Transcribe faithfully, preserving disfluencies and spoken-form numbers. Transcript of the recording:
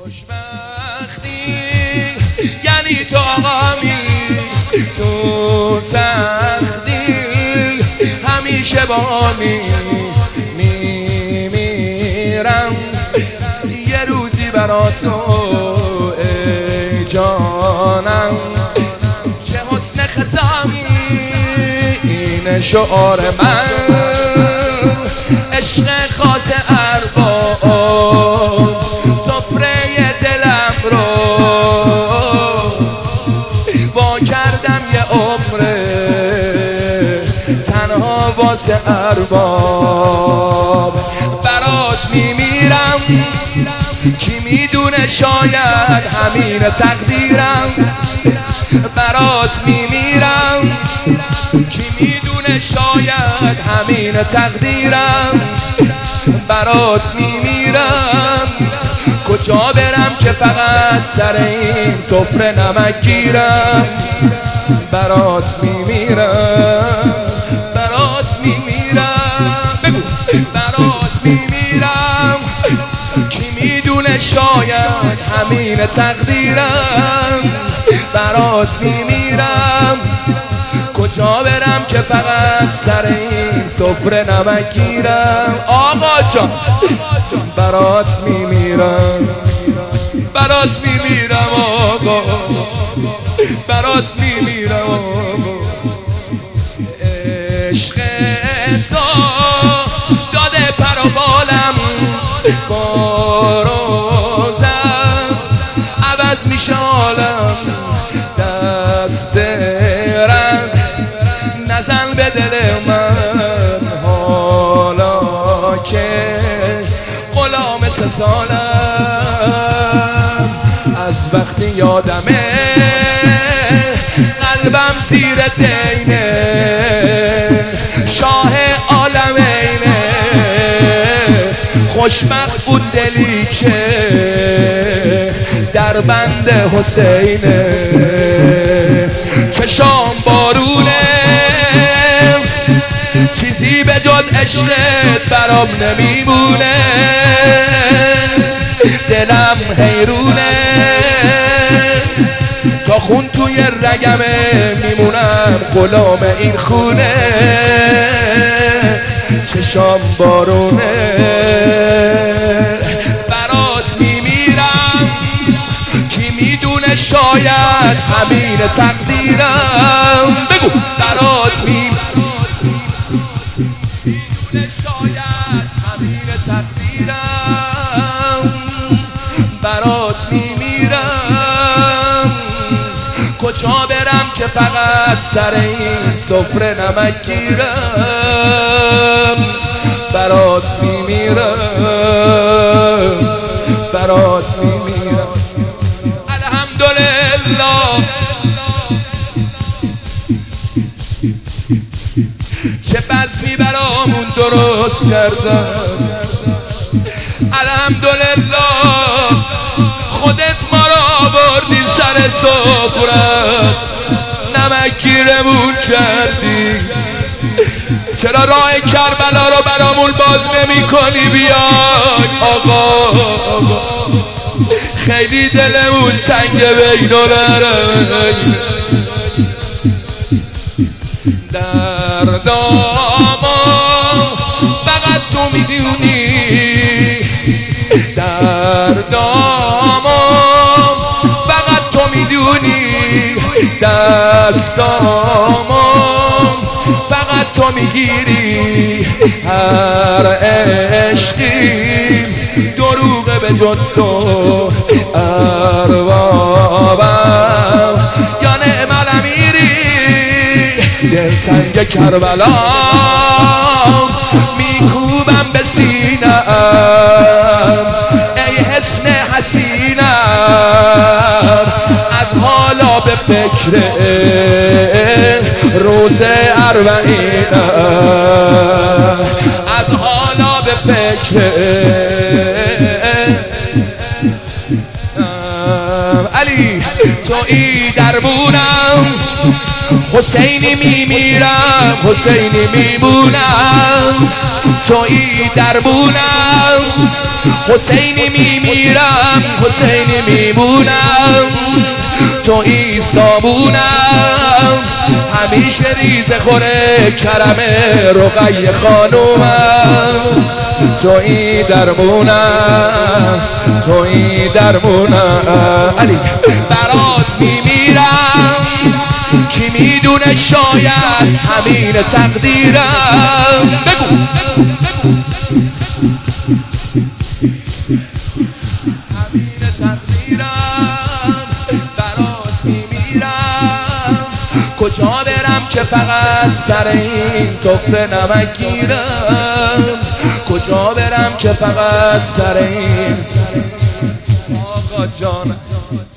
خوشبختی یعنی تو آقامی تو سختی همیشه بانی میمیرم یه روزی برا تو ای جانم. چه حسن ختامی این شعار من، عشق خاص ارباب سفره دلم رو با کردم یه عمره تنها واسه ارباب. برات میمیرم کی میدونه شاید همین تقدیرم. برات میمیرم کی میدونه شاید همین تقدیرم. برات میمیرم کجا برم که فقط سر این سفره نمک گیرم. برات میمیرم برات میمیرم بگو برات میمیرم کی میدونه شاید همین تقدیرم. برات میمیرم کجا برم که فقط سر این سفره نمک گیرم. آقا جان برات میمیرم برات میمیرم آقا برات میمیرم آقا. عشق تو داده پر و بالم با روزم عوض میشه عالم. دست رد نزن به دل من حالا که غلام سه سالم. از وقتی یادمه قلبم زیر دینه شاه عالمینه. خوشبخت بود دلی که در بند حسینه. چشام بارونه چیزی به جز عشقت برام نمیمونه. دلم حیرونه تا خون توی رگمه میمونم غلام این خونه. چشام بارونه برات میمیرم کی میدونه شاید همین تقدیرم. بگو برات میمیرم شاید همین تقدیرم. برات میمیرم کجا برم که فقط سر این سفره نمک گیرم. برات میمیرم برات میمیرم. الحمدلله چه بزمی برامون درست کردن. الحمدلله خودت ما را آوردی سر سفرت نمک گیرمون کردی. چرا راه کربلا رو برامون باز نمی کنی؟ بیای آقا آقا خیلی دلمون تنگه بین الحرمین. دردامو فقط تو میدونی دردامو فقط تو میدونی. دستامو فقط تو میگیری. هر عشقی دروغه به جز تو اربابم یا نعم الامیری. دلتنگ کربلا میکوبم به سینم ای حسن حسینم. از حالا به فکر روز اربعینم. از حالا به فکر علی تویی درمونم، حسینی میمیرم حسینی میمونم، تویی درمونم، حسینی میمیرم حسینی میمونم، تویی صابونم، همیشه ریز خوره کرم رقیه خانومم، تویی درمونم تویی درمونم. علی برات میمیرم، کی میدونه شاید همین تقدیرم. بگو همین تقدیرم، برات میمیرم، کجا برم که فقط سر این سفره نمک گیرم، کجا برم که فقط سر این آقا جان